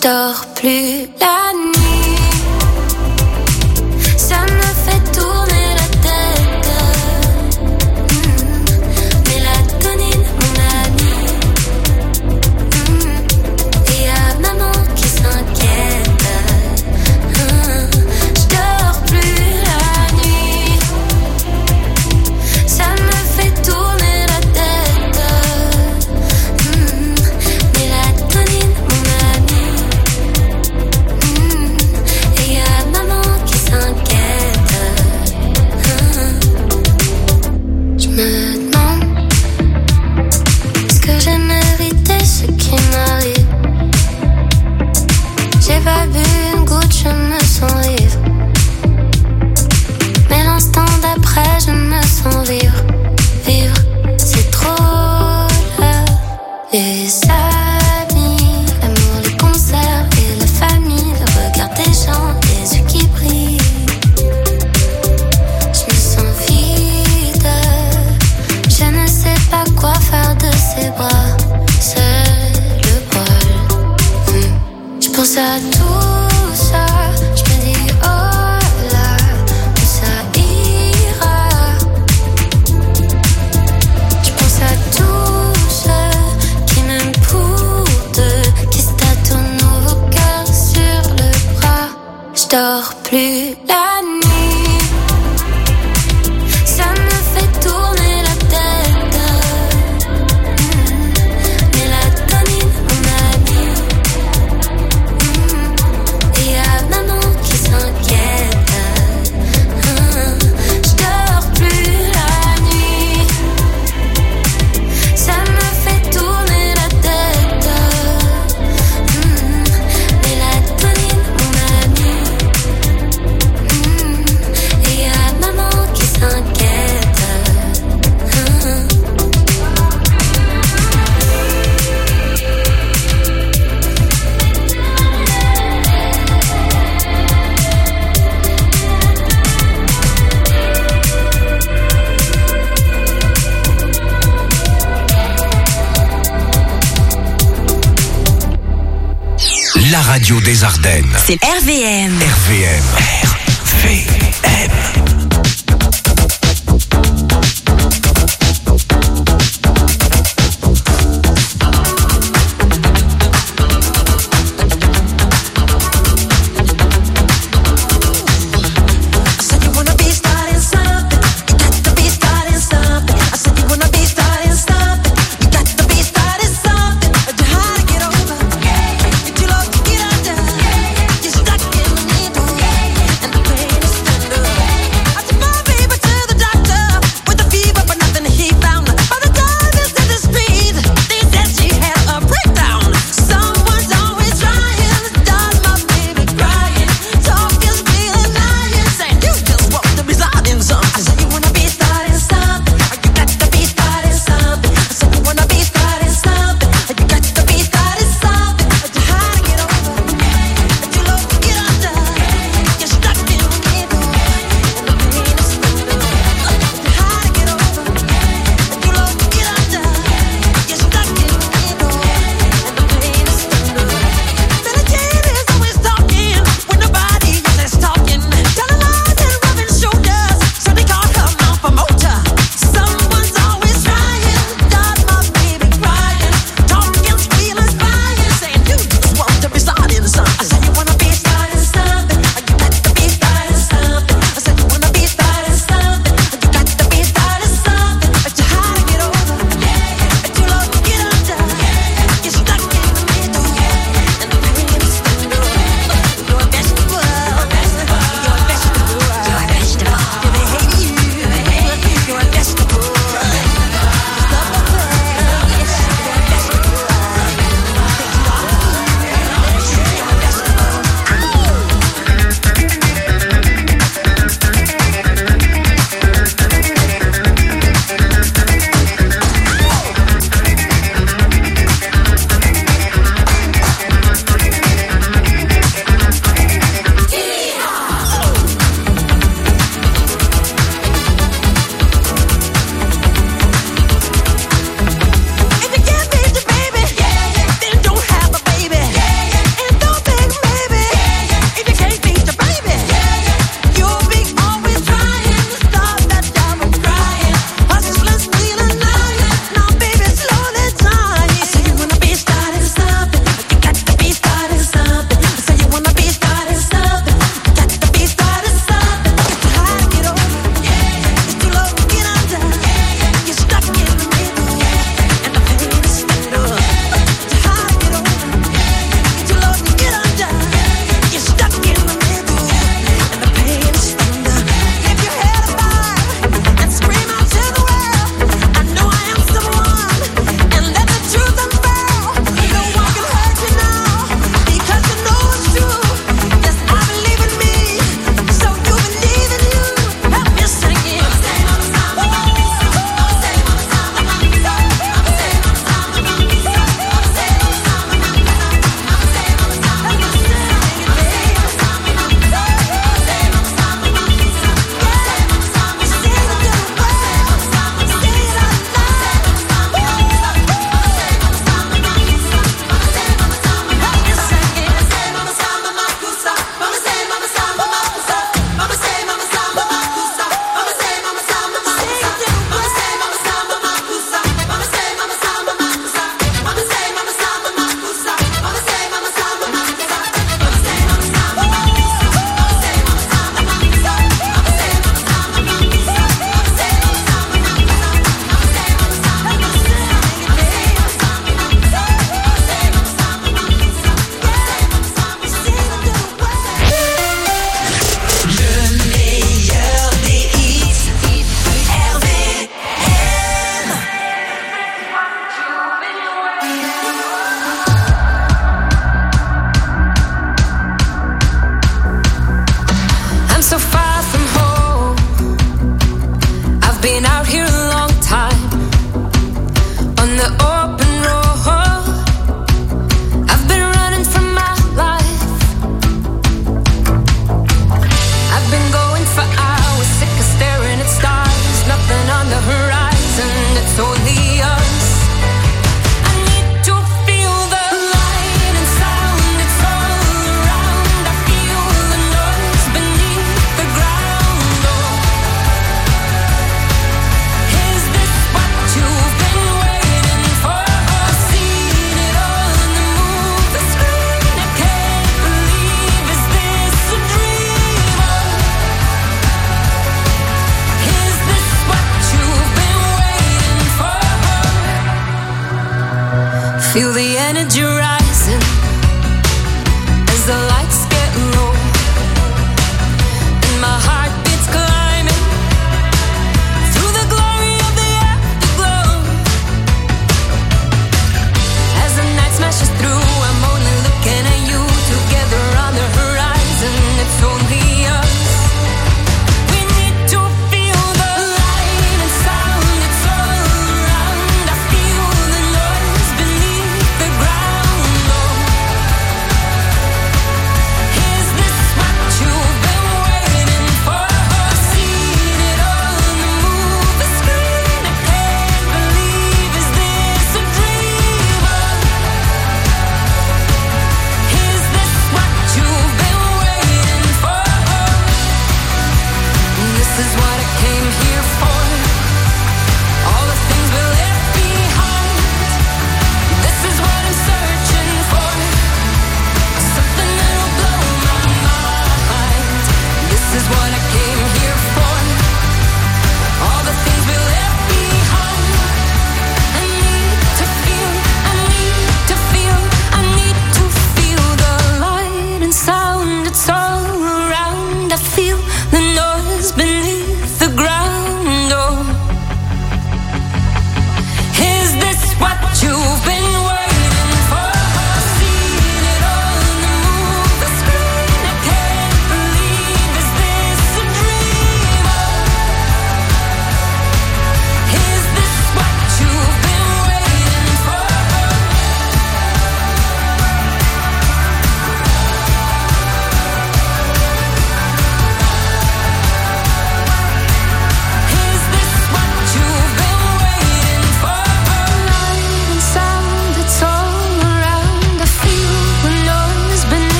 dors plus la nuit. Ça me fait tourner la tête. Mélatonine, mon ami. Et y'a maman qui s'inquiète. Je dors plus la nuit. Ça me fait tourner la tête. Mélatonine, mon ami. Et y'a maman qui s'inquiète. Je me demande, est-ce que j'ai mérité ce qui m'arrive? J'ai pas bu une goutte, je me sens ivre. Mais l'instant d'après, je me sens vivre. Vivre, c'est trop là. Les amis, l'amour, les concerts et la famille, le regard des gens, les yeux qui brillent. Je me sens vide. Je ne sais pas quoi faire de ces bras. C'est le bol. Je pense à tout ça. Je me dis oh là, où ça ira. Je pense à tous ceux qui m'aiment pour deux, qui se tatouent nos cœurs sur le bras. Je dors plus la nuit. Ça me fait tourner la tête. Mélatonine, mon ami. Et y'a maman qui s'inquiète. Je dors plus la nuit. Ça me fait tourner la tête. Mélatonine, mon ami. Et y'a maman qui s'inquiète. La radio des Ardennes. C'est RVM. RVM. RVM. Stuck in the middle, and the pain is tender.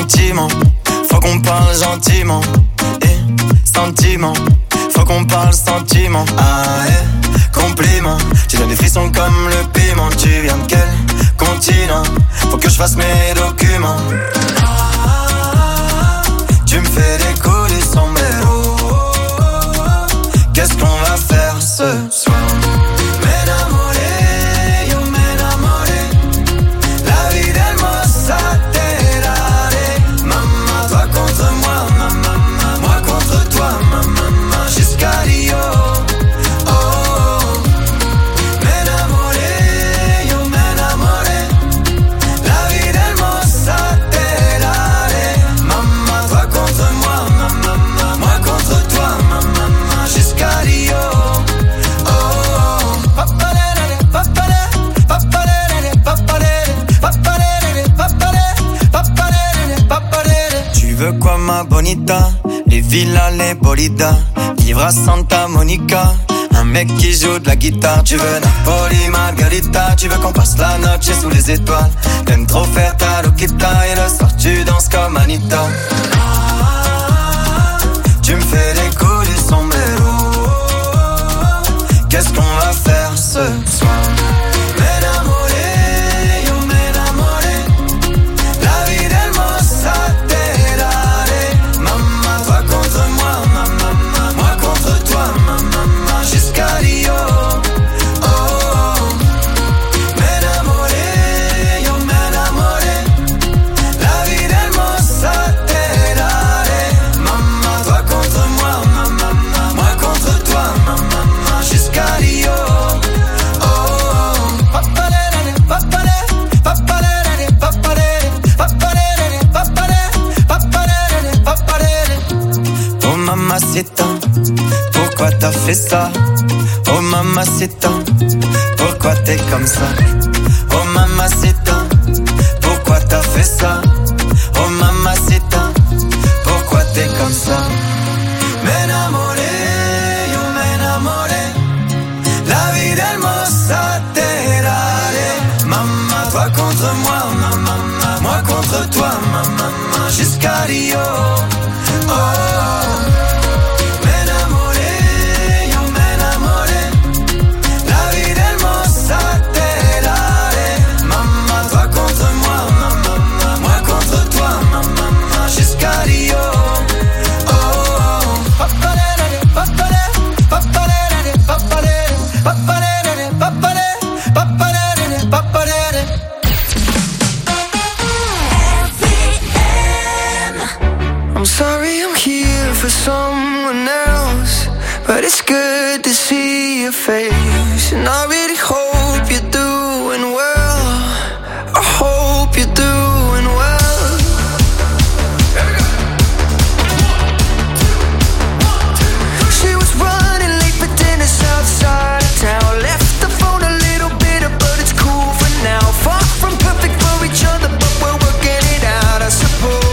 Sentiment, faut qu'on parle gentiment. Sentiment, faut qu'on parle sentiment. Ah compliment, tu donnes des frissons comme le piment. Tu viens de quel continent? Faut que je fasse mes documents. Tu me fais des coups du sombrero. Qu'est-ce qu'on va faire ce soir? Quoi ma bonita, les villas, les bolidas, vivre à Santa Monica, un mec qui joue de la guitare. Tu veux Napoli, Margarita, tu veux qu'on passe la noche sous les étoiles. T'aimes trop faire ta loquita et le soir tu danses comme Anita. Tu me fais des coups du sombrero. Qu'est-ce qu'on va faire ce soir? Mamacita, pourquoi t'as fait ça? Oh mamacita, pourquoi t'es comme ça? Oh mamacita, pourquoi t'as fait ça? Oh mamacita, pourquoi t'es comme ça? M'enamoré, yo m'enamoré, la vida hermosa te daré. Maman, toi contre moi, maman, moi contre toi, maman, jusqu'à Rio. Oh. I'm sorry I'm here for someone else, but it's good to see your face. And I really hope you're doing well. I hope you're doing well. She was running late for dinner outside of town. Left the phone a little bitter, but it's cool for now. Far from perfect for each other, but we're working it out, I suppose.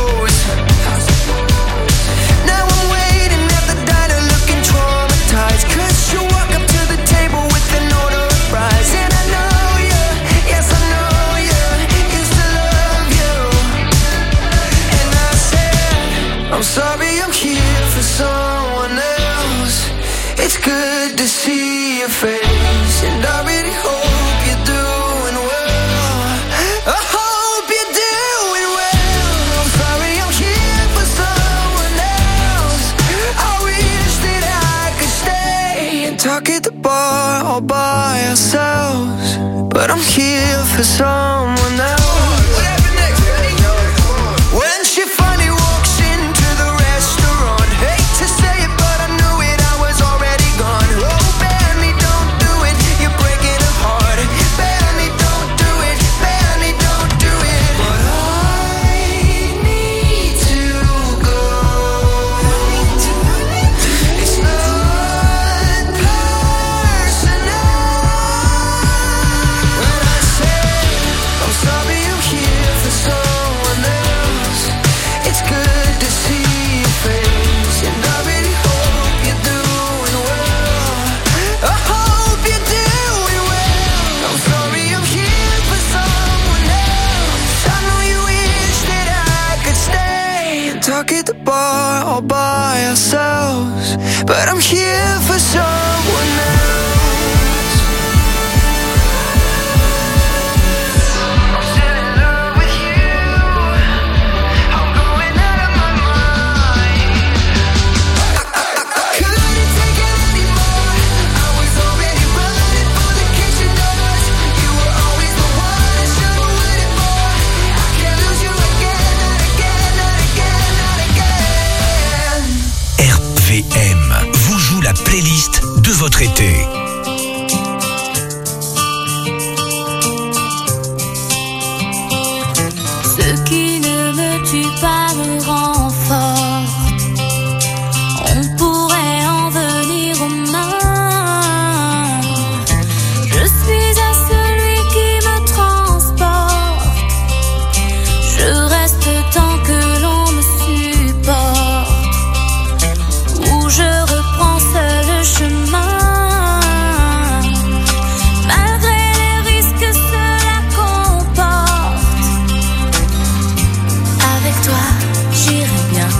Now I'm waiting at the diner looking traumatized, 'cause you walk up to the table with an order of fries. And I know you, yes I know you, used to love you. And I said, I'm sorry I'm here for someone else. It's good to see your face, and I really hope you're doing well. I hope you're doing well. I'm sorry I'm here for someone else. I wish that I could stay and talk at the bar all by ourselves, but I'm here for someone else. What happened next? When she finally walks into the restaurant, hate to say it, but I knew it, I was already gone. Oh, Benny, don't do it, you're breaking her heart. Benny, don't do it, Benny, don't do it. But I need to go. It's not personal. When I said I'm sorry you stuck at the bar all by ourselves, but I'm here for someone else. Vous joue la playlist de votre été. Ce qui ne me tue pas me rend forte. On pourrait en venir aux mains. Je suis à celui qui me transporte. Je reste tant que l'on me supporte. Je reprends seul le chemin, malgré les risques que cela comporte. Avec toi, j'irai bien.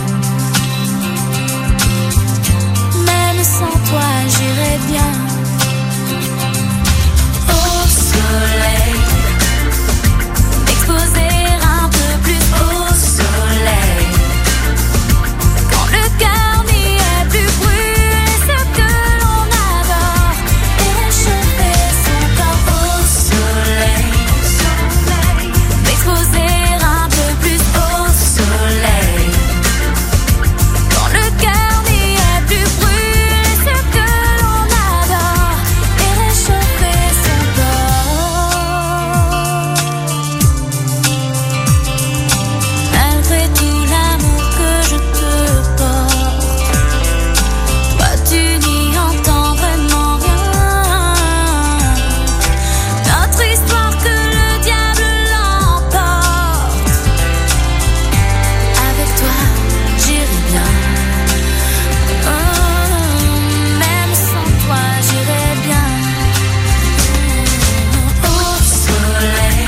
Même sans toi, j'irai bien. Au soleil, m'exposer un peu plus au soleil. Quand le cœur n'y est plus brûler ce que l'on adore et réchauffer son corps au soleil. M'exposer un peu plus au soleil. Quand le cœur n'y est plus brûler ce que l'on adore et réchauffer son corps. Malgré tout l'amour que je te porte, toi tu n'y entends vraiment rien. Notre histoire que le diable l'emporte. Avec toi j'irai bien. Même sans toi j'irai bien. Au soleil,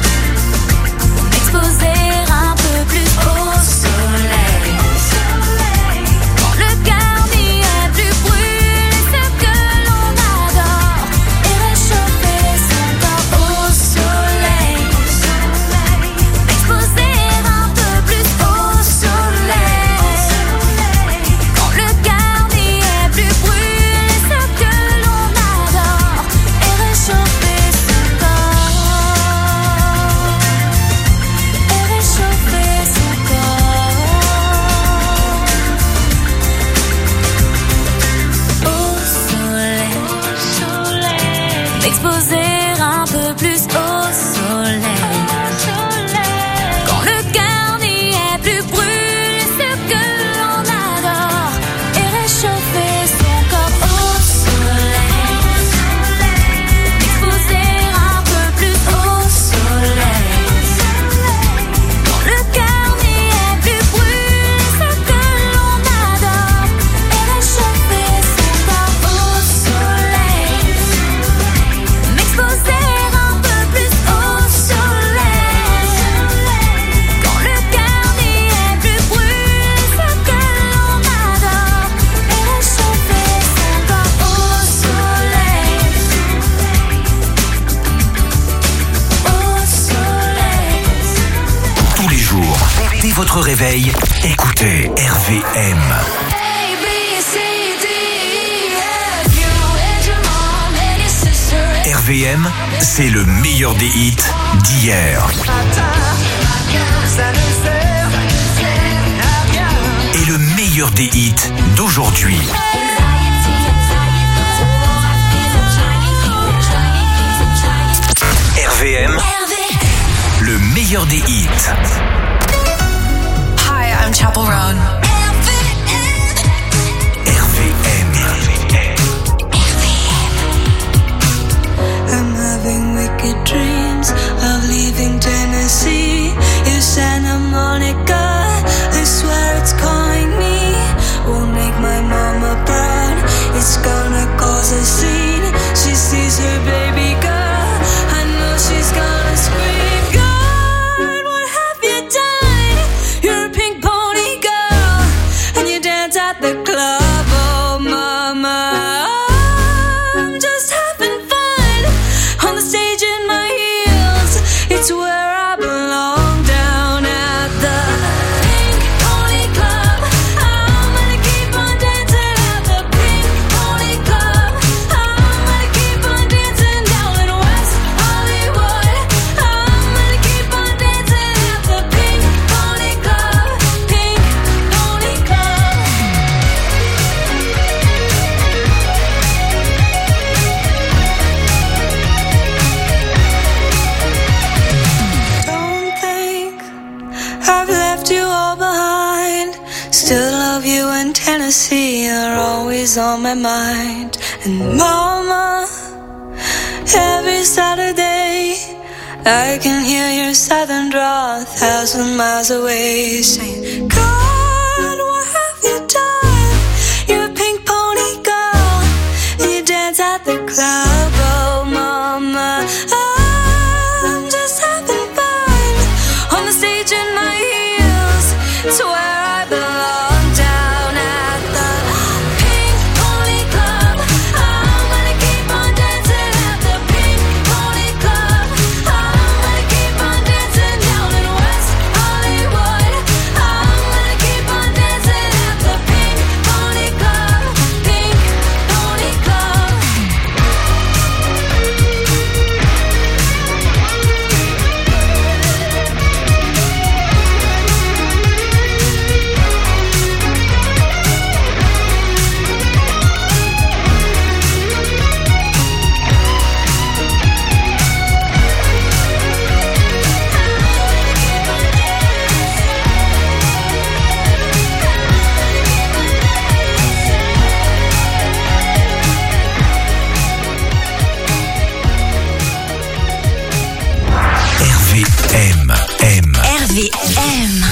m'exposer un peu plus au soleil. Quand le cœur n'y est plus brûler ce que l'on adore et réchauffer son corps au soleil. M'exposer un peu plus au soleil. Quand le cœur n'y est plus brûler ce que l'on adore et réchauffer son corps. Et réchauffer son corps. Au soleil, m'exposer un peu plus au soleil. Quand le cœur n'y est plus brûler ce que l'on adore et réchauffer son corps au soleil. M'exposer un peu plus au soleil. Quand le cœur n'y est plus brûler ce que l'on adore et réchauffer son corps au soleil. M'exposer un peu plus au soleil. Quand le cœur n'y est plus brûler ce que l'on adore et réchauffer son corps au soleil. Au soleil. Tous les jours, dès votre réveil, écoutez RVM. A, B, C, D, E, F, you and your mom and your sister. RVM, c'est le meilleur des hits d'hier et le meilleur des hits d'aujourd'hui. RVM, le meilleur des hits. Hi, I'm Chapel Roan. RVM. I'm having wicked dreams of leaving Tennessee. You Santa Monica, I swear it's calling me. Won't make my mama proud. It's gonna cause a scene. She sees her baby girl. I know she's gonna scream. God, what have you done? left you all behind. Still love you in Tennessee, you're always on my mind. And mama, every Saturday I can hear your southern drawl 1,000 miles away, saying, God, what have you done? You're a pink pony girl, and you dance at the club. Oh mama, I'm just having fun on the stage in my heels. It's where I belong, down at the Pink Pony Club. I'm gonna keep on dancing at the Pink Pony Club. I'm gonna keep on dancing down in West Hollywood. I'm gonna keep on dancing at the Pink Pony Club. Pink Pony Club. RVM. RVM.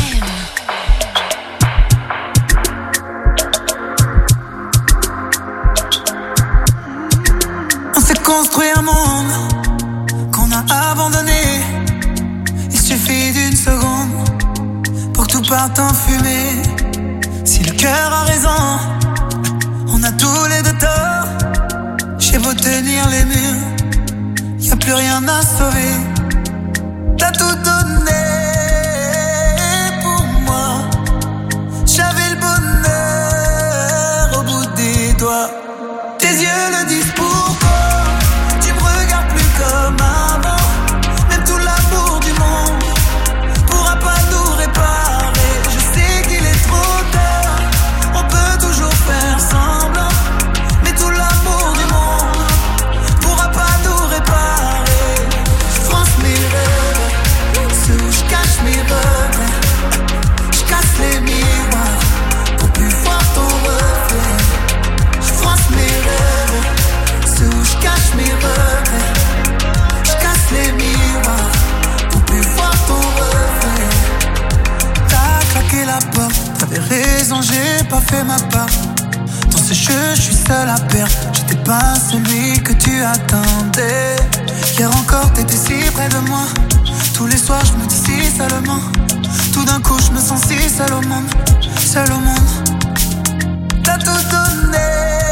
On s'est construit un monde qu'on a abandonné. Il suffit d'une seconde pour que tout parte en fumée. Si le cœur a raison, on a tous les deux tort. J'ai beau tenir les murs, y a plus rien à sauver. T'as tout donné pour moi. J'avais le bonheur au bout des doigts. Tes yeux le disent pourquoi. Tu me regardes plus comme avant. Même tout l'amour du monde pourra pas nous réparer. Je sais qu'il est trop tard, on peut toujours faire semblant. Mais tout l'amour du monde pourra pas nous réparer. Je France mes rêves, sous je cache mes regrets. Je casse les miroirs pour plus voir ton reflet. Je France mes rêves, sous je cache mes regrets. Je casse les miroirs pour plus voir ton reflet. T'as claqué la porte, t'avais raison, j'ai pas fait ma part. Dans ce jeu, je suis seul à perdre. J'étais pas celui que tu attendais. Hier encore, t'étais si près de moi. Tous les soirs, je me dis si seulement. Tout d'un coup, je me sens si seul au monde. Seul au monde. T'as tout donné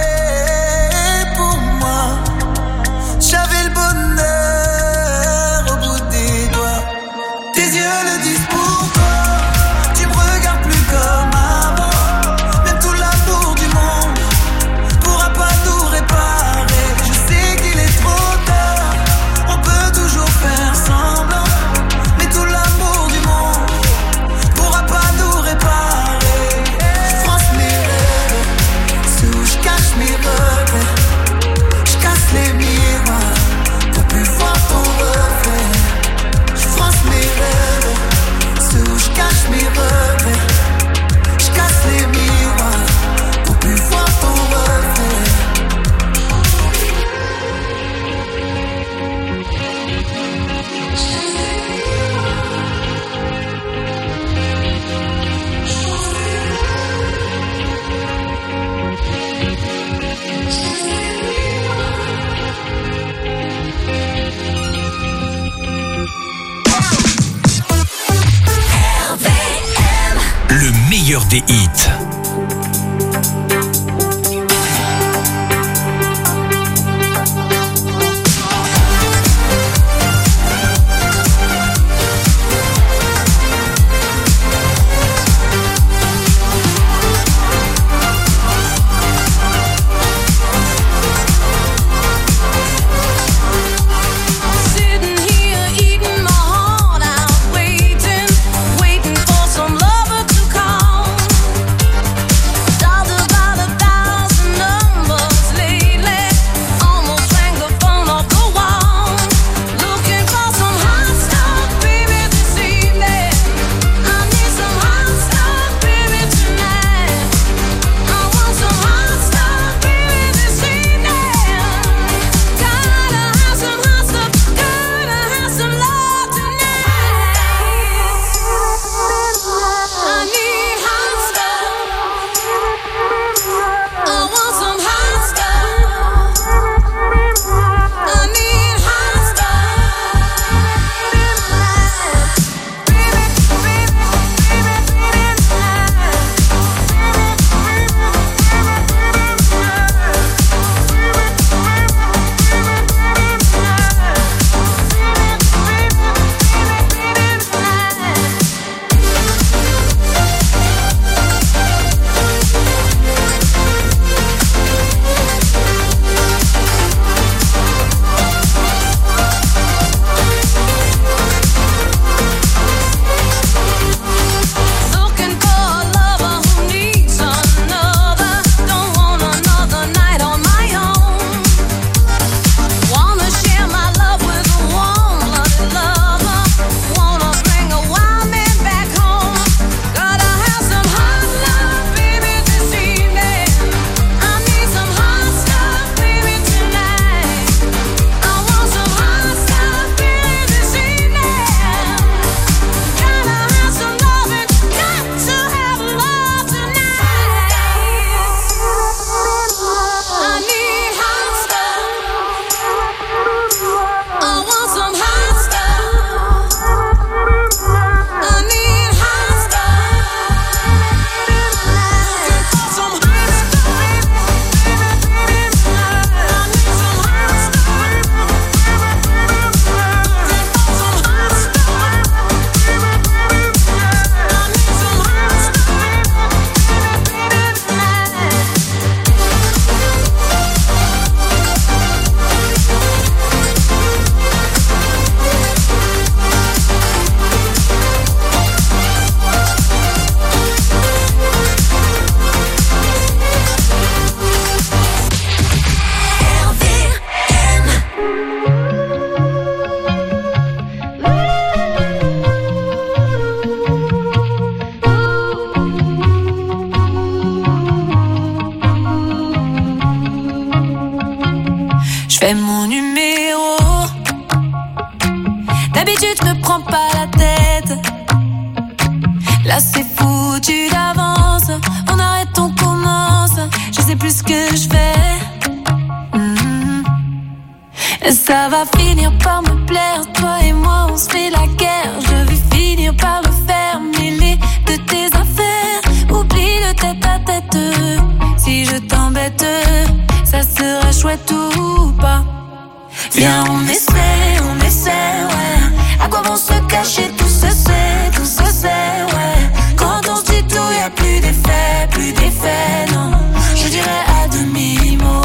pour moi. J'avais le bonheur au bout des doigts. Tes yeux le disent pourquoi. Tu me regardes plus comme avant. Même tout l'amour du monde pourra pas nous réparer. Je sais qu'il est trop tard, on peut toujours faire semblant. Mais tout l'amour du monde pourra pas nous réparer. Je France mes rêves, sous je cache mes regrets. Je casse les miroirs pour plus voir ton reflet. Je France mes rêves, sous je cache mes regrets. Je casse les miroirs pour plus voir ton reflet. Le meilleur des hits. Sitting here eating my heart out, waiting for some lover to come. foutu d'avance. On arrête, on commence. Je sais plus ce que je fais. Ça va finir par me plaire. Toi et moi on se fait la guerre. Je vais finir par le faire. Mêler de tes affaires. Oublie le tête à tête. Si je t'embête, ça sera chouette ou pas. Viens on essaie, ouais. À quoi vont se cacher, tout se sait, ouais. Quand on se dit tout, y'a plus d'effet, non. Je dirais à demi-mot.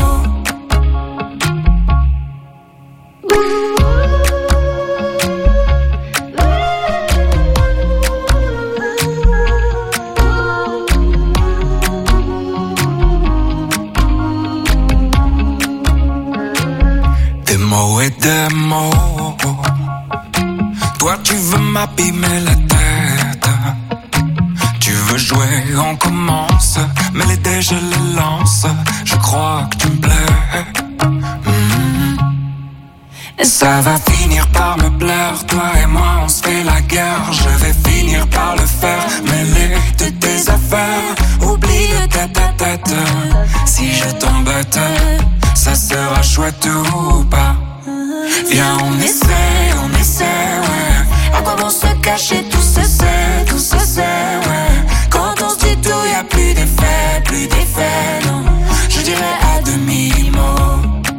Des mots et des mots. Toi tu veux m'abîmer la tête. Tu veux jouer, on commence. Mais les dés je les lance. Je crois que tu me plais. Ça va finir par me plaire. Toi et moi on se fait la guerre. Je vais finir par le faire. Mêler de tes affaires. Oublie le tête à tête. Si je t'embête, ça sera chouette ou pas. Viens on essaie, ouais. À quoi vont se cacher, tout se sait, ouais. Quand on se dit tout, y'a plus d'effet, non. Je dirais à demi-mot.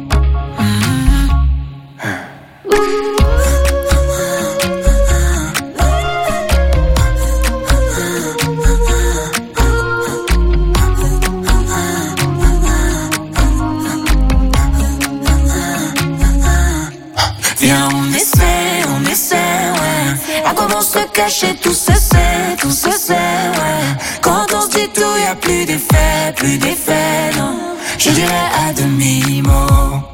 Viens on essaie, ouais. À quoi vont se cacher, tout se sait, ouais. Quand on se dit tout, y'a plus d'effet, non. Je dirais à demi-mot.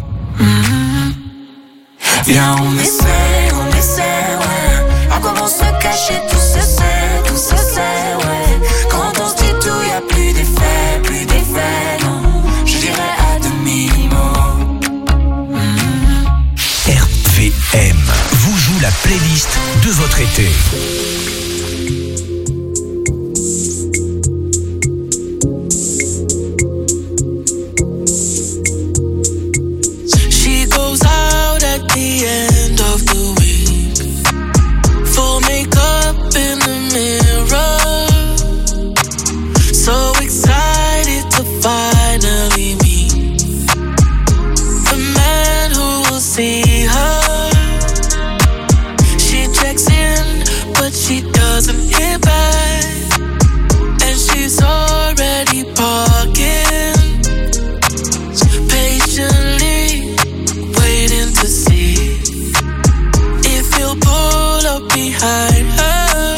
Viens on essaie, ouais. À quoi vont se cacher, tout se sait, ouais. Quand on se dit tout, y'a plus d'effet, non. Je dirais à demi-mot. RVM vous joue la playlist de votre été. She goes out at the end of the week. Full makeup in the mirror. So excited to finally meet the man who will see her. She checks in, but she doesn't hear back. And she's already parking, patiently waiting to see if he'll pull up behind her.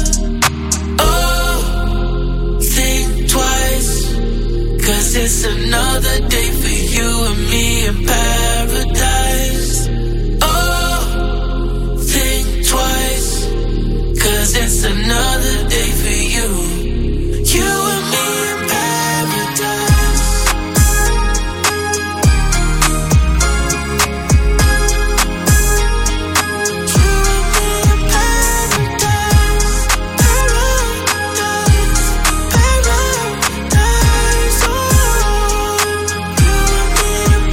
Oh, think twice, 'cause it's another day for you and me in paradise. Oh, think twice, 'cause it's another day for you and me in paradise. You and me in paradise, paradise, paradise. Oh, you and me in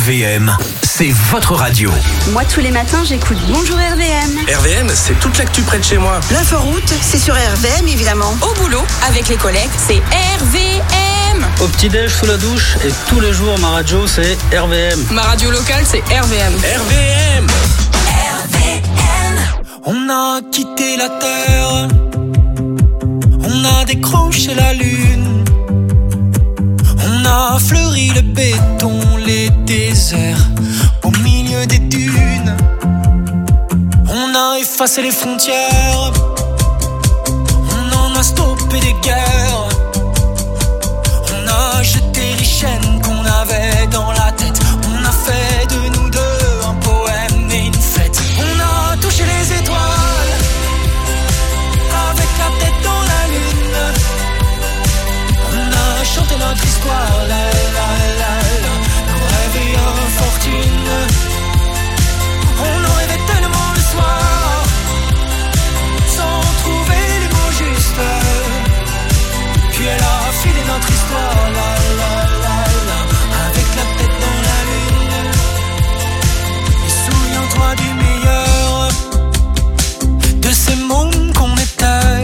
RVM, c'est votre radio. Moi, tous les matins, j'écoute Bonjour RVM. RVM, c'est toute l'actu près de chez moi. L'inforoute, c'est sur RVM, évidemment. Au boulot, avec les collègues, c'est RVM. Au petit-déj, sous la douche, et tous les jours, ma radio, c'est RVM. Ma radio locale, c'est RVM. RVM. On a quitté la terre, on a décroché la lune, on a fleuri le béton, les déserts, au milieu des dunes. On a effacé les frontières, on en a stoppé des guerres, on a jeté les chaînes qu'on avait dans la tête, on a fait de nous deux un poème et une fête. On a touché les étoiles, avec la tête dans la lune, on a chanté notre histoire, la la la la, nos rêves et infortune. On en rêvait tellement le soir, sans trouver les mots justes. Puis elle a filé notre histoire, la la la la, avec la tête dans la lune. Et souviens-toi du meilleur, de ces mômes qu'on était,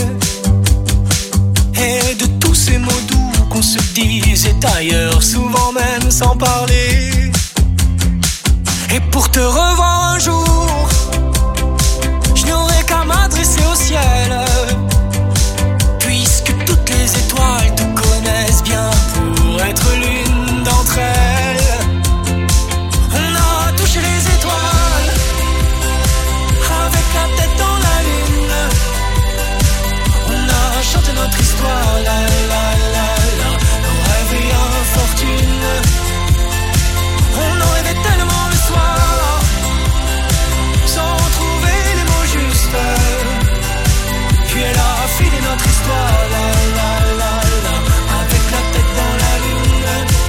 et de tous ces mots doux qu'on se disait ailleurs, souvent même sans parler. Et pour te revoir un jour, je n'aurai qu'à m'adresser au ciel, puisque toutes les étoiles te connaissent bien pour être l'une d'entre elles. On a touché les étoiles, avec la tête dans la lune, on a chanté notre histoire, la la la la, nos rêves et infortune. On en rêvait tellement le soir, sans trouver les mots justes. Puis elle a filé notre histoire, la la la la, avec la tête dans la lune,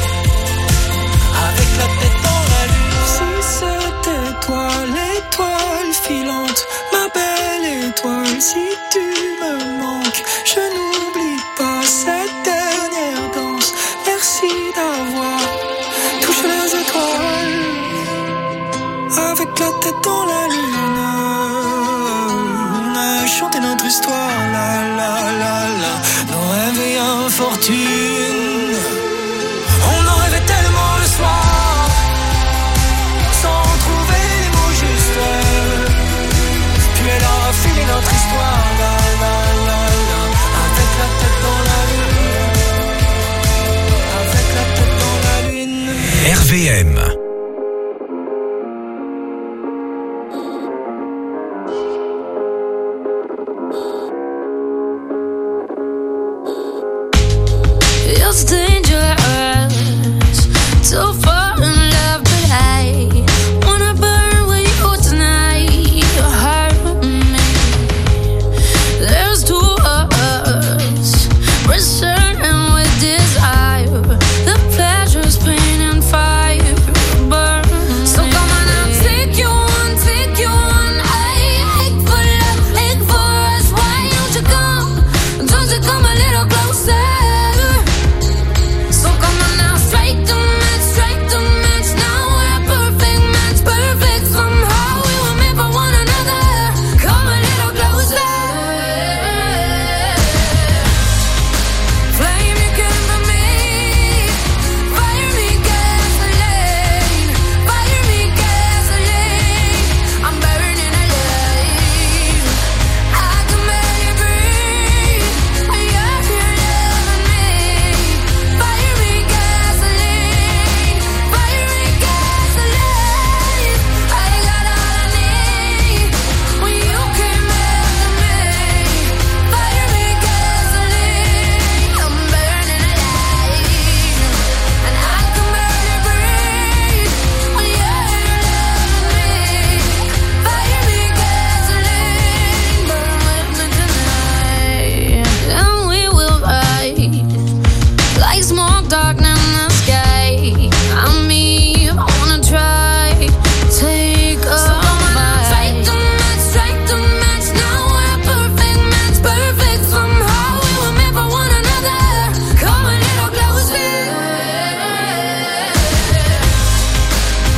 avec la tête dans la lune. Si c'était toi l'étoile filante, ma belle étoile, si tu me manques, je n'oublie pas cette dernière danse. Merci d'avoir touché les étoiles, avec la tête dans la lune. On a chanté notre histoire, la la la la, nos rêves et infortune. On en rêvait tellement le soir, sans trouver les mots justes. Puis elle a filé notre histoire, la la la la, avec la tête dans la lune, avec la tête dans la lune. RVM. It's dangerous to fall in love, but I wanna burn with you tonight. You hurt me. There's two of us, returning with desire. The pleasure's pain and fire burn. So come on and take you on, take you on. I ache for love, ache for us. Why don't you come? Don't you come a little closer? So come on now, strike the match, strike the match. Now we're a perfect match, perfect somehow. We were made for one another. Come a little closer. Flame you can for me, fire me gasoline, fire me gasoline. I'm burning alive. I can barely breathe when you're here loving me. Fire me gasoline, fire me gasoline. I got all I need when you came after me. Fire me gasoline, I'm burning alive, and I can barely breathe when you're here loving me. Fire me gasoline, burn with me tonight, and we will ride like smoke dark in the sky. I mean, I wanna try, take a bite. Strike the match, strike the match. Now we're a perfect match, perfect somehow. We were made for one another. Come a little closer.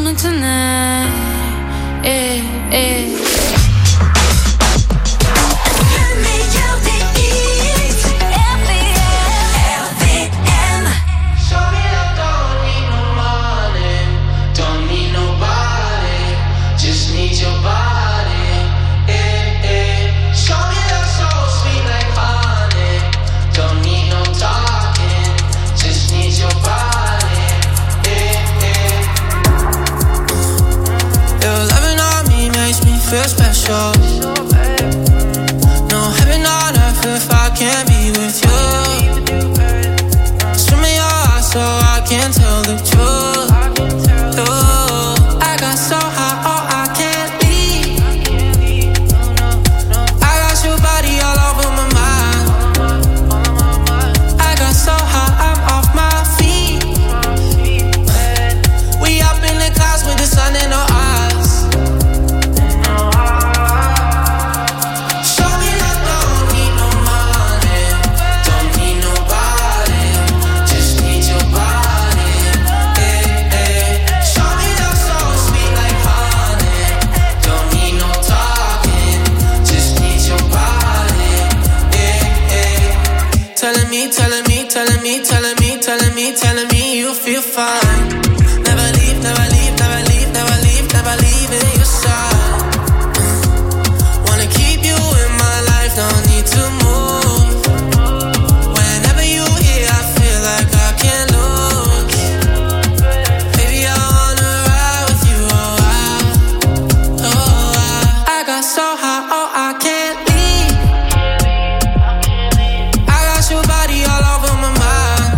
morning tonight. Feel special. No heaven on earth if I can't be with you. Swim in your eyes so I can tell the truth. Ooh, I got so high, oh I can't leave. I got your body all over my mind. I got so high, I'm off my feet. We up in the clouds with the sun in our eyes. Telling me you feel fine. Never leave, never leave, never leave, never leave, never leave in your side. Wanna keep you in my life, no need to move. Whenever you here, I feel like I can't lose. Baby, I wanna ride with you, I got so high, oh I can't leave. I got your body all over my mind.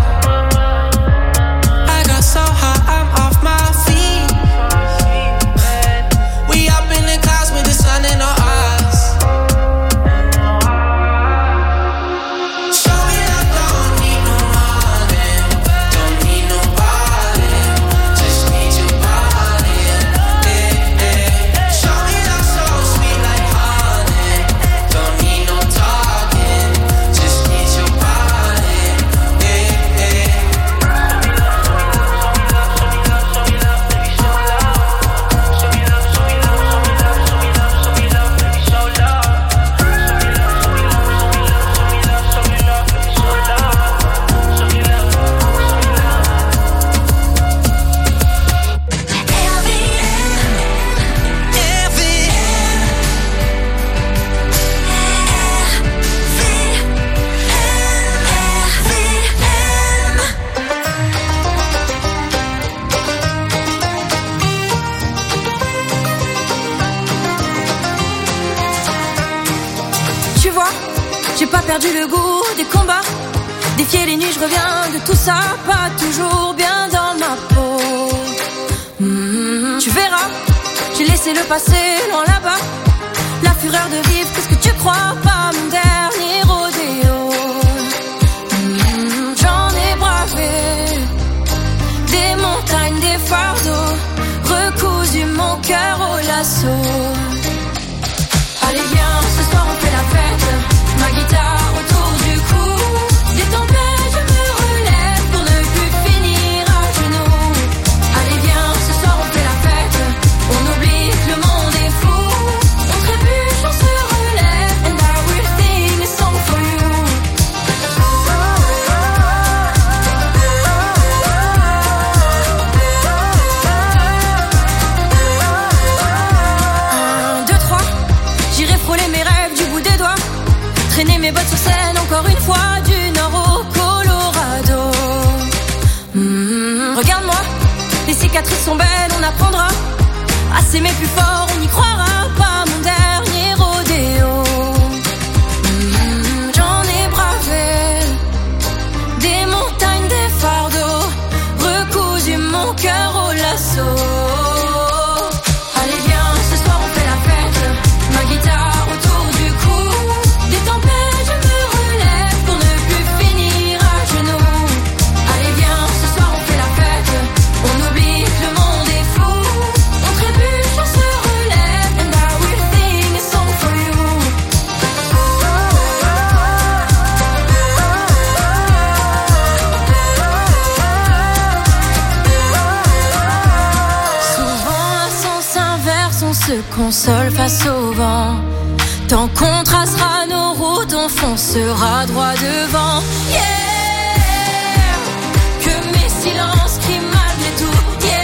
So high, I'm off my feet. We up in the clouds with the sun in our eyes. Show me that don't need no money, don't need nobody, just need your body. Show me that so sweet like honey, don't need no talking, just need your body. Tu vois, j'ai pas perdu le goût des combats. Défier les nuits, je reviens de tout ça, pas toujours bien dans ma peau. Tu verras, j'ai laissé le passé loin là-bas. La fureur de vivre, qu'est-ce que tu crois, pas mon dernier rodéo. J'en ai bravé des montagnes, des fardeaux, recousu mon cœur au lasso. Allez viens, ce soir on fait la fête. Ma guitare autour du cou. Des tempêtes, je me relève pour ne plus finir à genoux. Allez viens, ce soir on fait la fête. On oublie que le monde est fou. On trébuche, on se relève. And I will sing a song for you. J'irai frôler mes rêves du bout des doigts. Traîner mes bottes sur scène encore une fois. Du nord au Colorado. Regarde-moi, les cicatrices sont belles, on apprendra à s'aimer plus fort, on y croira. Pas mon dernier rodéo. J'en ai bravé des montagnes, des fardeaux, recousu mon cœur au lasso. Allez viens, ce soir on fait la fête. Ma guitare autour du cou. Des tempêtes, je me relève pour ne plus finir à genoux. Allez viens, ce soir on fait la fête. On oublie que le monde est fou. On trébuche, on se relève. se console face au vent. Tant qu'on tracera nos routes, on foncera droit devant. Yeah, que mes silences crient malgré tout.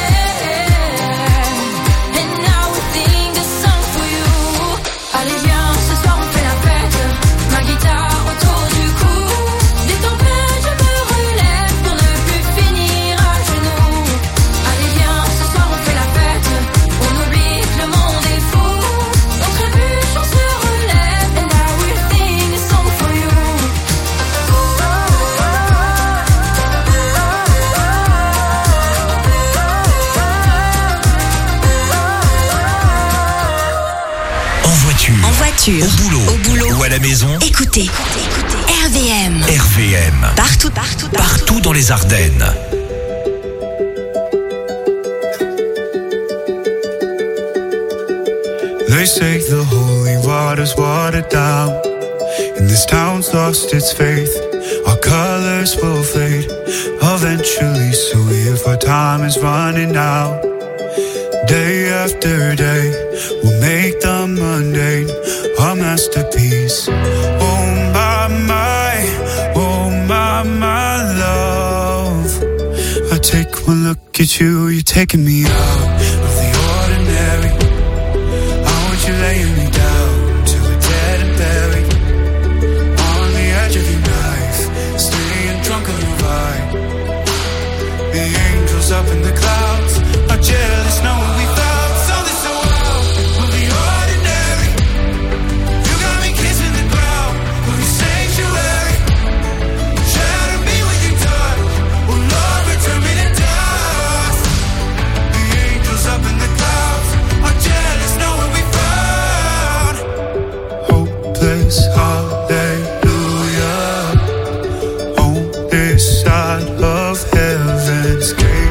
Yeah, and now we sing a song for you. Allez viens, ce soir on fait la fête. Ma guitare autour du cou. Des tempêtes, je me relève pour ne plus finir à genoux. Allez viens, ce soir on fait la fête. On oublie que le monde est fou. On trébuche, on se relève. And now we sing a song for you. En voiture, au boulot ou à la maison. Écoutez RVM. RVM. Partout dans les Ardennes. They say the holy water's watered down, and this town's lost its faith. Our colors will fade eventually, so if our time is running out, day after day, we'll make the mundane our masterpiece. Oh my love, I take one look at you, you're taking me out of the ordinary. I want you laying me down till we're dead and buried, on the edge of your knife, staying drunk on your vibe. The angels up in the clouds are jealous knowing we found something so wild of the ordinary. You got me kissing the ground of your sanctuary. Shatter me with your touch, oh Lord, return me to dust. The angels up in the clouds are jealous knowing we found hopeless hallelujah on this side of heaven's gate.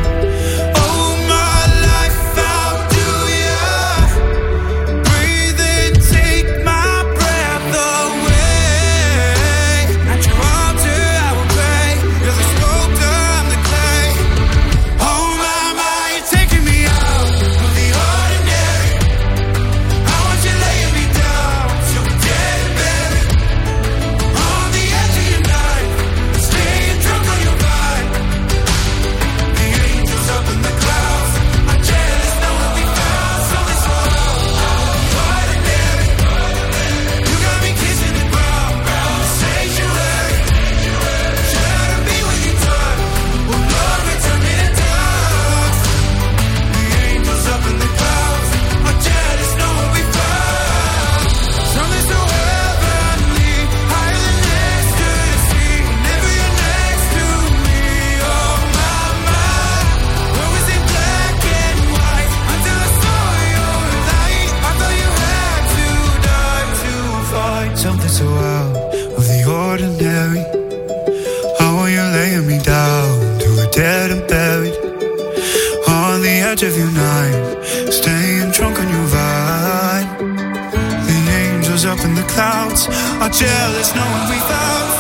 Something so out of the ordinary. How are you laying me down to a dead and buried, on the edge of your night, staying drunk on your vibe. The angels up in the clouds are jealous knowing we found